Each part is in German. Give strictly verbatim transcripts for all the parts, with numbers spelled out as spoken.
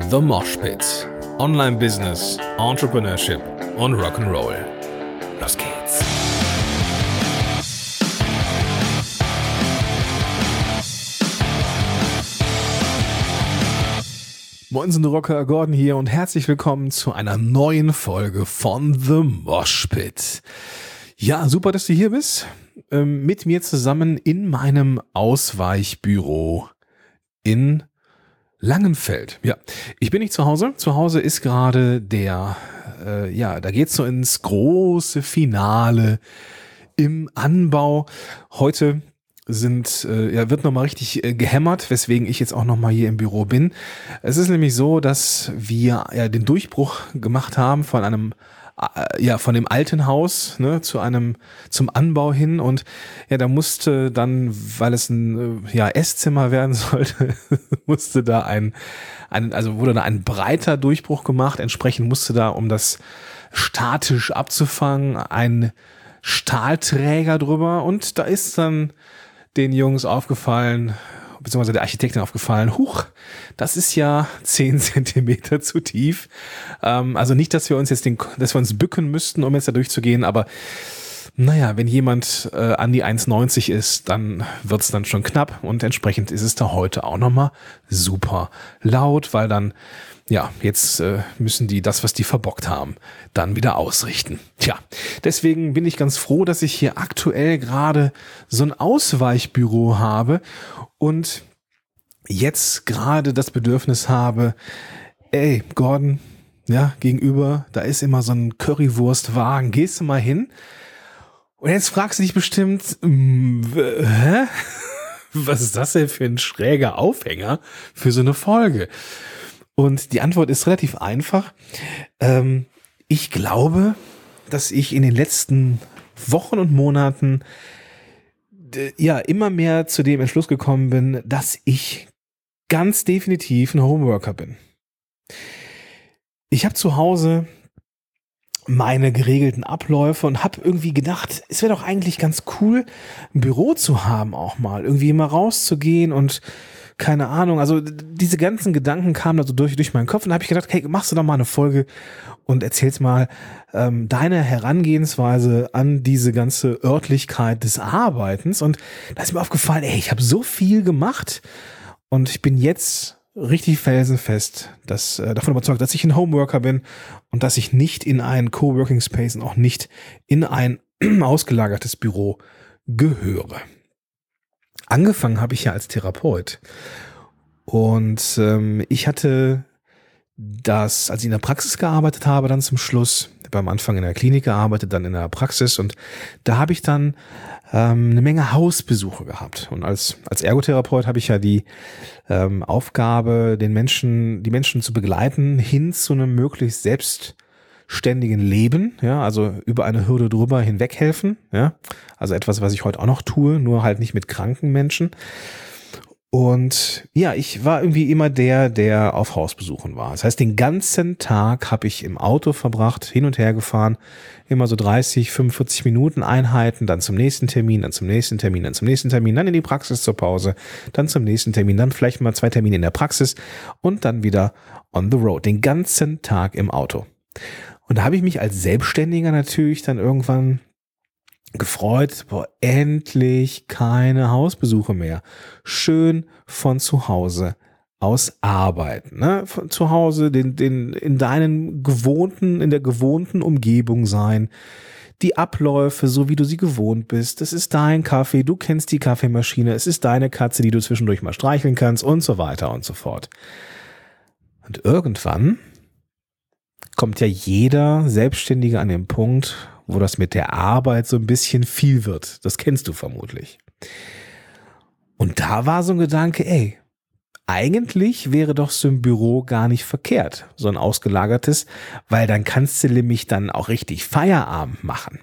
The Mosh Pit. Online Business, Entrepreneurship und Rock'n'Roll. Los geht's. Moin, sind Rocker, Gordon hier und herzlich willkommen zu einer neuen Folge von The Mosh Pit. Ja, super, dass du hier bist. Ähm, mit mir zusammen in meinem Ausweichbüro in Langenfeld. Ja, ich bin nicht zu Hause. Zu Hause ist gerade der, äh, ja, da geht's so ins große Finale im Anbau. Heute sind, äh, ja, wird nochmal richtig äh, gehämmert, weswegen ich jetzt auch nochmal hier im Büro bin. Es ist nämlich so, dass wir ja den Durchbruch gemacht haben von einem äh, ja, von dem alten Haus, ne, zu einem, zum Anbau hin, und ja, da musste dann, weil es ein, äh, ja, Esszimmer werden sollte, musste da ein, ein, also wurde da ein breiter Durchbruch gemacht, entsprechend musste da, um das statisch abzufangen, ein Stahlträger drüber, und da ist dann den Jungs aufgefallen, beziehungsweise der Architektin aufgefallen, huch, das ist ja zehn Zentimeter zu tief. Ähm, also nicht, dass wir uns jetzt den, dass wir uns bücken müssten, um jetzt da durchzugehen, aber naja, wenn jemand äh, an die eins neunzig ist, dann wird's dann schon knapp, und entsprechend ist es da heute auch nochmal super laut, weil dann, ja, jetzt äh, müssen die das, was die verbockt haben, dann wieder ausrichten. Tja, deswegen bin ich ganz froh, dass ich hier aktuell gerade so ein Ausweichbüro habe und jetzt gerade das Bedürfnis habe, ey, Gordon, ja, gegenüber, da ist immer so ein Currywurstwagen, gehst du mal hin? Und jetzt fragst du dich bestimmt, mh, hä? Was ist das denn für ein schräger Aufhänger für so eine Folge? Und die Antwort ist relativ einfach. Ähm, ich glaube, dass ich in den letzten Wochen und Monaten d- ja immer mehr zu dem Entschluss gekommen bin, dass ich ganz definitiv ein Homeworker bin. Ich habe zu Hause meine geregelten Abläufe und habe irgendwie gedacht, es wäre doch eigentlich ganz cool, ein Büro zu haben auch mal, irgendwie mal rauszugehen und keine Ahnung, also diese ganzen Gedanken kamen also durch, durch meinen Kopf, und da habe ich gedacht, hey, machst du doch mal eine Folge und erzählst mal ähm, deine Herangehensweise an diese ganze Örtlichkeit des Arbeitens, und da ist mir aufgefallen, ey, ich habe so viel gemacht und ich bin jetzt richtig felsenfest dass, äh, davon überzeugt, dass ich ein Homeworker bin und dass ich nicht in einen Coworking Space und auch nicht in ein ausgelagertes Büro gehöre. Angefangen habe ich ja als Therapeut, und ähm, ich hatte das, als ich in der Praxis gearbeitet habe, dann zum Schluss, beim Anfang in der Klinik gearbeitet, dann in der Praxis, und da habe ich dann ähm, eine Menge Hausbesuche gehabt, und als als Ergotherapeut habe ich ja die ähm, Aufgabe, den Menschen, die Menschen zu begleiten hin zu einem möglichst selbstständigen Leben, ja, also über eine Hürde drüber hinweg helfen, ja, also etwas, was ich heute auch noch tue, nur halt nicht mit kranken Menschen. Und ja, ich war irgendwie immer der, der auf Hausbesuchen war. Das heißt, den ganzen Tag habe ich im Auto verbracht, hin und her gefahren, immer so dreißig, fünfundvierzig Minuten Einheiten, dann zum nächsten Termin, dann zum nächsten Termin, dann zum nächsten Termin, dann in die Praxis zur Pause, dann zum nächsten Termin, dann vielleicht mal zwei Termine in der Praxis und dann wieder on the road, den ganzen Tag im Auto. Und da habe ich mich als Selbstständiger natürlich dann irgendwann gefreut, boah, endlich keine Hausbesuche mehr. Schön von zu Hause aus arbeiten, ne? Von zu Hause, den, den, in deinen gewohnten, in der gewohnten Umgebung sein. Die Abläufe, so wie du sie gewohnt bist. Es ist dein Kaffee, du kennst die Kaffeemaschine, es ist deine Katze, die du zwischendurch mal streicheln kannst und so weiter und so fort. Und irgendwann kommt ja jeder Selbstständige an den Punkt, wo das mit der Arbeit so ein bisschen viel wird. Das kennst du vermutlich. Und da war so ein Gedanke, ey, eigentlich wäre doch so ein Büro gar nicht verkehrt, so ein ausgelagertes, weil dann kannst du nämlich dann auch richtig Feierabend machen.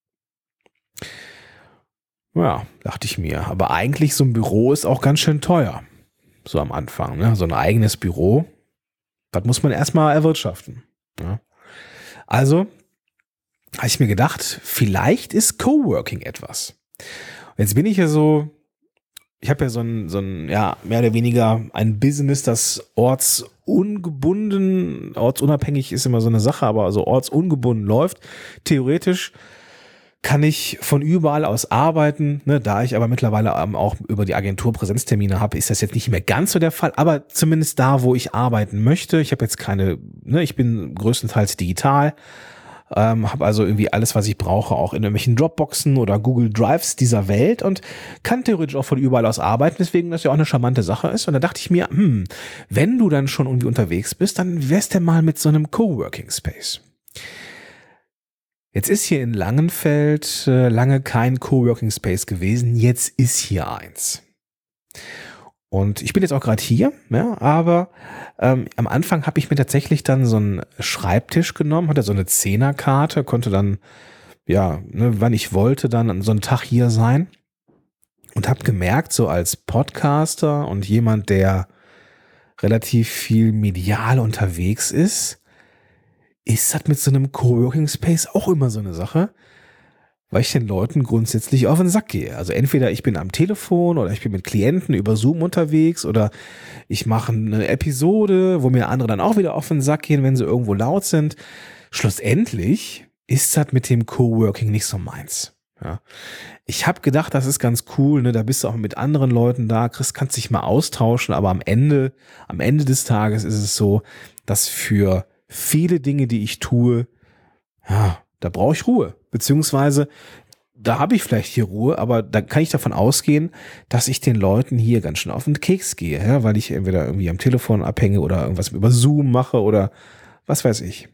Ja, dachte ich mir, aber eigentlich so ein Büro ist auch ganz schön teuer. So am Anfang, ne? So ein eigenes Büro, das muss man erstmal erwirtschaften. Ja. Also habe ich mir gedacht, vielleicht ist Coworking etwas. Und jetzt bin ich ja so ich habe ja so ein, so ein, ja, mehr oder weniger ein Business, das ortsungebunden, ortsunabhängig ist immer so eine Sache, aber also ortsungebunden läuft. Theoretisch kann ich von überall aus arbeiten, ne, da ich aber mittlerweile ähm, auch über die Agentur Präsenztermine habe, ist das jetzt nicht mehr ganz so der Fall, aber zumindest da, wo ich arbeiten möchte. Ich habe jetzt keine, ne, ich bin größtenteils digital, ähm, habe also irgendwie alles, was ich brauche, auch in irgendwelchen Dropboxen oder Google Drives dieser Welt und kann theoretisch auch von überall aus arbeiten, deswegen das ja auch eine charmante Sache ist. Und da dachte ich mir, hm, wenn du dann schon irgendwie unterwegs bist, dann wär's denn mal mit so einem Coworking Space. Jetzt ist hier in Langenfeld äh, lange kein Coworking Space gewesen, jetzt ist hier eins. Und ich bin jetzt auch gerade hier, ja, aber ähm, am Anfang habe ich mir tatsächlich dann so einen Schreibtisch genommen, hatte so eine Zehnerkarte, konnte dann, ja, ne, wann ich wollte, dann an so einem Tag hier sein und habe gemerkt, so als Podcaster und jemand, der relativ viel medial unterwegs ist, ist das mit so einem Coworking Space auch immer so eine Sache, weil ich den Leuten grundsätzlich auf den Sack gehe. Also entweder ich bin am Telefon oder ich bin mit Klienten über Zoom unterwegs oder ich mache eine Episode, wo mir andere dann auch wieder auf den Sack gehen, wenn sie irgendwo laut sind. Schlussendlich ist das mit dem Coworking nicht so meins. Ja. Ich habe gedacht, das ist ganz cool, ne? Da bist du auch mit anderen Leuten da, Chris, kannst dich mal austauschen, aber am Ende, am Ende des Tages ist es so, dass für viele Dinge, die ich tue, ja, da brauche ich Ruhe. Beziehungsweise, da habe ich vielleicht hier Ruhe, aber da kann ich davon ausgehen, dass ich den Leuten hier ganz schön auf den Keks gehe, ja, weil ich entweder irgendwie am Telefon abhänge oder irgendwas über Zoom mache oder was weiß ich.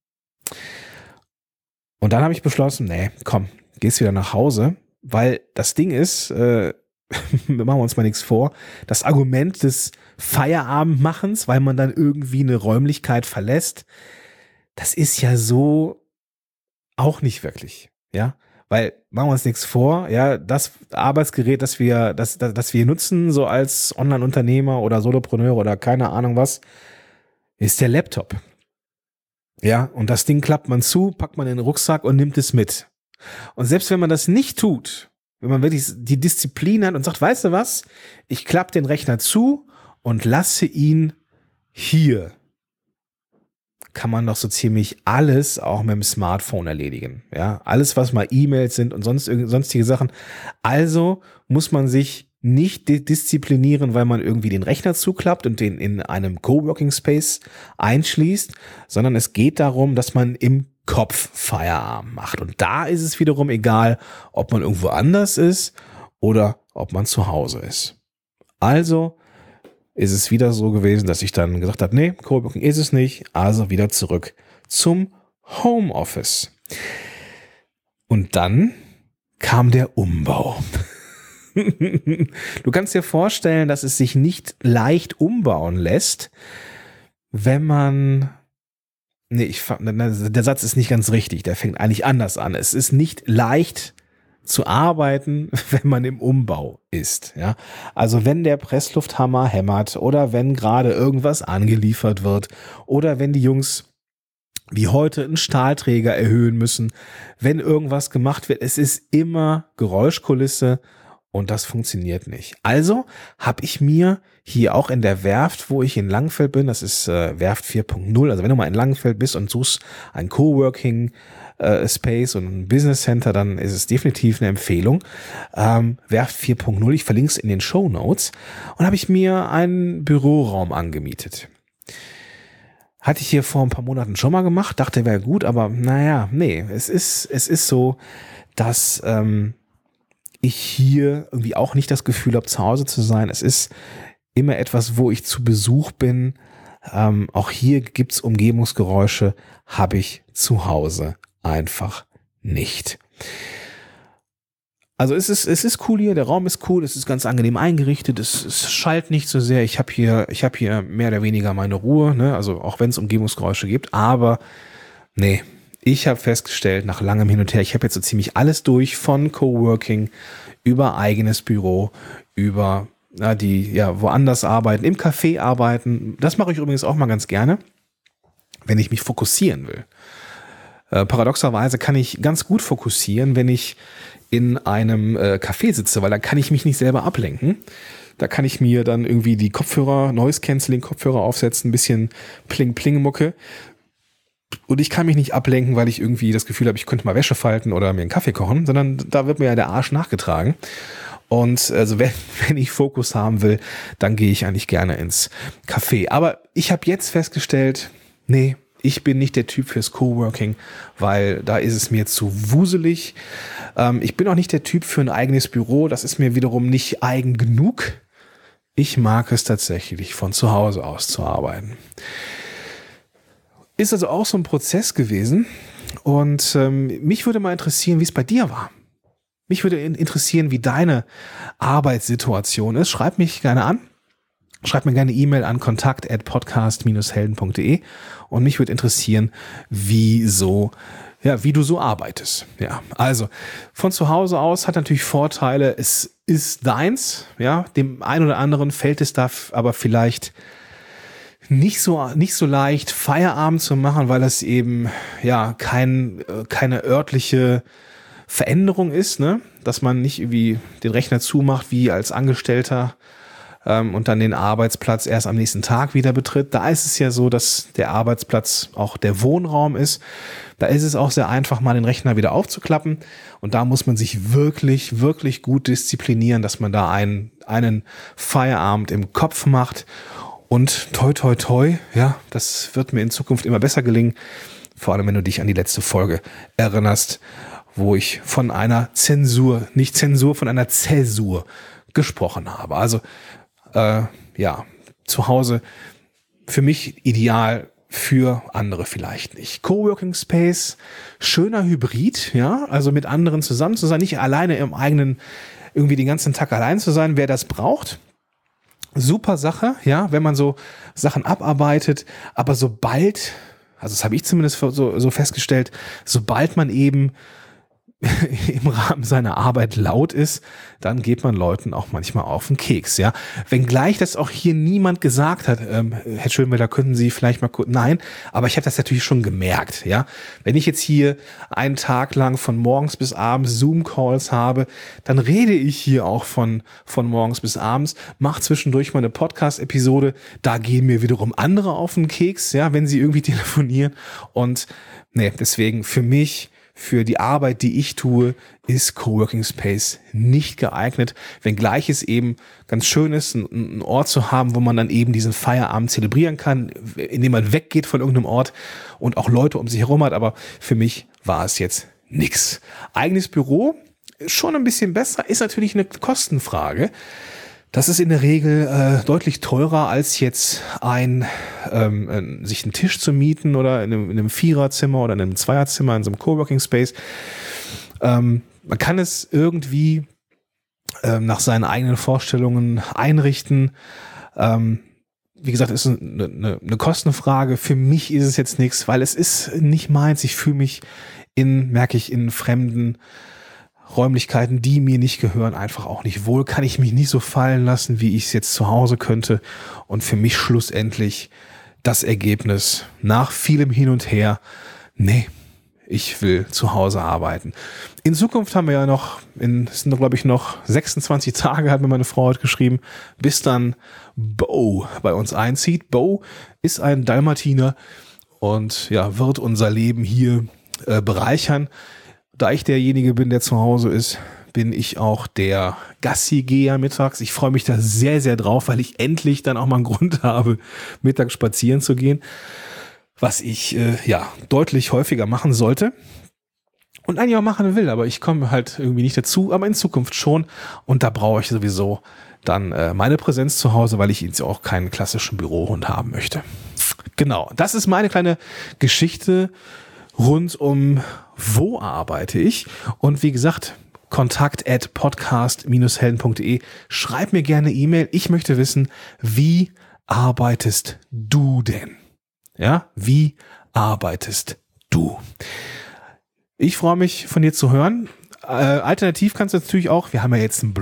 Und dann habe ich beschlossen, nee, komm, gehst wieder nach Hause, weil das Ding ist, äh, wir machen uns mal nichts vor, das Argument des Feierabendmachens, weil man dann irgendwie eine Räumlichkeit verlässt, das ist ja so auch nicht wirklich, ja, weil machen wir uns nichts vor, ja, das Arbeitsgerät, das wir, das, das, das wir nutzen, so als Online-Unternehmer oder Solopreneur oder keine Ahnung was, ist der Laptop. Ja, und das Ding klappt man zu, packt man in den Rucksack und nimmt es mit. Und selbst wenn man das nicht tut, wenn man wirklich die Disziplin hat und sagt, weißt du was, ich klappe den Rechner zu und lasse ihn hier, kann man doch so ziemlich alles auch mit dem Smartphone erledigen. Ja, alles, was mal E-Mails sind und sonst sonstige Sachen. Also muss man sich nicht disziplinieren, weil man irgendwie den Rechner zuklappt und den in einem Coworking Space einschließt, sondern es geht darum, dass man im Kopf Feierabend macht. Und da ist es wiederum egal, ob man irgendwo anders ist oder ob man zu Hause ist. Also ist es wieder so gewesen, dass ich dann gesagt habe, nee, Coworking ist es nicht, also wieder zurück zum Homeoffice. Und dann kam der Umbau. Du kannst dir vorstellen, dass es sich nicht leicht umbauen lässt, wenn man, nee, ich, der Satz ist nicht ganz richtig, der fängt eigentlich anders an. Es ist nicht leicht zu arbeiten, wenn man im Umbau ist, ja. Also wenn der Presslufthammer hämmert oder wenn gerade irgendwas angeliefert wird oder wenn die Jungs wie heute einen Stahlträger erhöhen müssen, wenn irgendwas gemacht wird, es ist immer Geräuschkulisse und das funktioniert nicht. Also habe ich mir hier auch in der Werft, wo ich in Langenfeld bin, das ist äh, Werft vier Punkt null, also wenn du mal in Langenfeld bist und suchst ein Coworking äh, Space und ein Business Center, dann ist es definitiv eine Empfehlung. Ähm, Werft vier Punkt null, ich verlinke es in den Shownotes, und habe ich mir einen Büroraum angemietet. Hatte ich hier vor ein paar Monaten schon mal gemacht, dachte, wäre gut, aber naja, nee, es ist, es ist so, dass ähm, ich hier irgendwie auch nicht das Gefühl habe, zu Hause zu sein. Es ist immer etwas, wo ich zu Besuch bin. Ähm, auch hier gibt's Umgebungsgeräusche, habe ich zu Hause einfach nicht. Also es ist, es ist cool hier, der Raum ist cool, es ist ganz angenehm eingerichtet, es, es schallt nicht so sehr. Ich habe hier, ich habe hier mehr oder weniger meine Ruhe, ne? Also auch wenn es Umgebungsgeräusche gibt, aber nee, ich habe festgestellt, nach langem Hin und Her, ich habe jetzt so ziemlich alles durch, von Coworking über eigenes Büro, über na, die ja woanders arbeiten, im Café arbeiten. Das mache ich übrigens auch mal ganz gerne, wenn ich mich fokussieren will. Äh, paradoxerweise kann ich ganz gut fokussieren, wenn ich in einem äh, Café sitze, weil da kann ich mich nicht selber ablenken. Da kann ich mir dann irgendwie die Kopfhörer, Noise-Canceling-Kopfhörer aufsetzen, ein bisschen Pling-Pling-Mucke. Und ich kann mich nicht ablenken, weil ich irgendwie das Gefühl habe, ich könnte mal Wäsche falten oder mir einen Kaffee kochen, sondern da wird mir ja der Arsch nachgetragen. Und also wenn, wenn ich Fokus haben will, dann gehe ich eigentlich gerne ins Café. Aber ich habe jetzt festgestellt, nee, ich bin nicht der Typ fürs Coworking, weil da ist es mir zu wuselig. Ähm, ich bin auch nicht der Typ für ein eigenes Büro. Das ist mir wiederum nicht eigen genug. Ich mag es tatsächlich, von zu Hause aus zu arbeiten. Ist also auch so ein Prozess gewesen. Und ähm, mich würde mal interessieren, wie es bei dir war. Mich würde interessieren, wie deine Arbeitssituation ist. Schreib mich gerne an. Schreib mir gerne E-Mail an kontakt at podcast dash helden punkt de und mich würde interessieren, wie so, ja, wie du so arbeitest. Ja, also von zu Hause aus hat natürlich Vorteile. Es ist deins, ja, dem einen oder anderen fällt es da aber vielleicht nicht so, nicht so leicht, Feierabend zu machen, weil es eben, ja, kein, keine örtliche Veränderung ist, ne, dass man nicht irgendwie den Rechner zumacht wie als Angestellter und dann den Arbeitsplatz erst am nächsten Tag wieder betritt. Da ist es ja so, dass der Arbeitsplatz auch der Wohnraum ist. Da ist es auch sehr einfach, mal den Rechner wieder aufzuklappen. Und da muss man sich wirklich, wirklich gut disziplinieren, dass man da einen, einen Feierabend im Kopf macht. Und toi, toi, toi, ja, das wird mir in Zukunft immer besser gelingen. Vor allem, wenn du dich an die letzte Folge erinnerst, wo ich von einer Zensur, nicht Zensur, von einer Zäsur gesprochen habe. Also, Äh, ja, zu Hause für mich ideal, für andere vielleicht nicht. Coworking Space, schöner Hybrid, ja, also mit anderen zusammen zu sein, nicht alleine im eigenen, irgendwie den ganzen Tag allein zu sein, wer das braucht. Super Sache, ja, wenn man so Sachen abarbeitet, aber sobald, also das habe ich zumindest so, so festgestellt, sobald man eben im Rahmen seiner Arbeit laut ist, dann geht man Leuten auch manchmal auf den Keks, ja. Wenngleich das auch hier niemand gesagt hat, ähm, Herr Schönwelder, könnten Sie vielleicht mal kurz, nein, aber ich habe das natürlich schon gemerkt, ja. Wenn ich jetzt hier einen Tag lang von morgens bis abends Zoom-Calls habe, dann rede ich hier auch von, von morgens bis abends, mache zwischendurch mal eine Podcast-Episode, da gehen mir wiederum andere auf den Keks, ja, wenn sie irgendwie telefonieren und, nee, deswegen für mich, für die Arbeit, die ich tue, ist Coworking Space nicht geeignet, wenngleich es eben ganz schön ist, einen Ort zu haben, wo man dann eben diesen Feierabend zelebrieren kann, indem man weggeht von irgendeinem Ort und auch Leute um sich herum hat, aber für mich war es jetzt nix. Eigenes Büro, schon ein bisschen besser, ist natürlich eine Kostenfrage. Das ist in der Regel äh, deutlich teurer, als jetzt ein ähm, sich einen Tisch zu mieten oder in einem, in einem Viererzimmer oder in einem Zweierzimmer in so einem Coworking Space. Ähm, man kann es irgendwie ähm, nach seinen eigenen Vorstellungen einrichten. Ähm, wie gesagt, ist eine, eine, eine Kostenfrage. Für mich ist es jetzt nichts, weil es ist nicht meins. Ich fühle mich in, merke ich, in fremden Räumlichkeiten, die mir nicht gehören, einfach auch nicht wohl. Kann ich mich nicht so fallen lassen, wie ich es jetzt zu Hause könnte. Und für mich schlussendlich das Ergebnis nach vielem Hin und Her, nee, ich will zu Hause arbeiten. In Zukunft haben wir ja noch, in, es sind glaube ich noch sechsundzwanzig Tage, hat mir meine Frau heute geschrieben, bis dann Bo bei uns einzieht. Bo ist ein Dalmatiner und ja, wird unser Leben hier äh, bereichern. Da ich derjenige bin, der zu Hause ist, bin ich auch der Gassi-Geher mittags. Ich freue mich da sehr, sehr drauf, weil ich endlich dann auch mal einen Grund habe, mittags spazieren zu gehen, was ich äh, ja deutlich häufiger machen sollte und eigentlich auch machen will, aber ich komme halt irgendwie nicht dazu, aber in Zukunft schon und da brauche ich sowieso dann äh, meine Präsenz zu Hause, weil ich jetzt auch keinen klassischen Bürohund haben möchte. Genau, das ist meine kleine Geschichte rund um wo arbeite ich und wie gesagt, kontakt at podcast dash helden punkt de. Schreib mir gerne E-Mail. Ich möchte wissen, wie arbeitest du denn? Ja, wie arbeitest du? Ich freue mich, von dir zu hören. Äh, alternativ kannst du natürlich auch, wir haben ja jetzt einen Blog,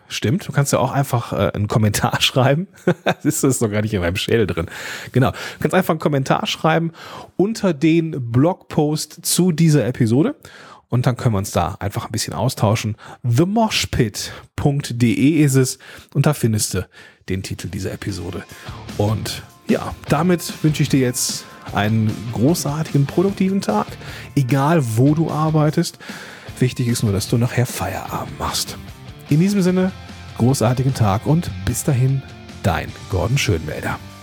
Stimmt, du kannst ja auch einfach äh, einen Kommentar schreiben. Das ist das noch gar nicht in meinem Schädel drin. Genau, du kannst einfach einen Kommentar schreiben unter den Blogpost zu dieser Episode und dann können wir uns da einfach ein bisschen austauschen. the mosh pit punkt de ist es und da findest du den Titel dieser Episode. Und ja, damit wünsche ich dir jetzt einen großartigen, produktiven Tag, egal wo du arbeitest. Wichtig ist nur, dass du nachher Feierabend machst. In diesem Sinne, großartigen Tag und bis dahin, dein Gordon Schönwälder.